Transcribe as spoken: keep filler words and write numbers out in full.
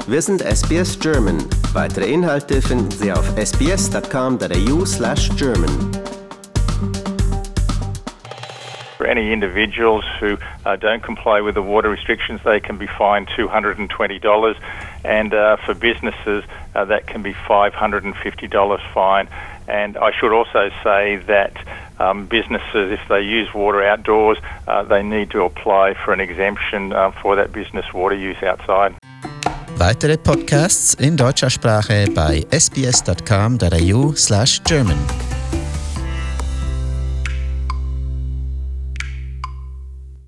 Wir sind S B S German. Weitere Inhalte finden Sie auf sbs.com.au slash German. For any individuals who uh, don't comply with the water restrictions, they can be fined two hundred twenty dollars, and uh, for businesses, uh, that can be five hundred fifty dollars fine. And I should also say that um, businesses, if they use water outdoors, uh, they need to apply for an exemption uh, for that business water use outside. Weitere Podcasts in deutscher Sprache bei sbs.com.au slash German.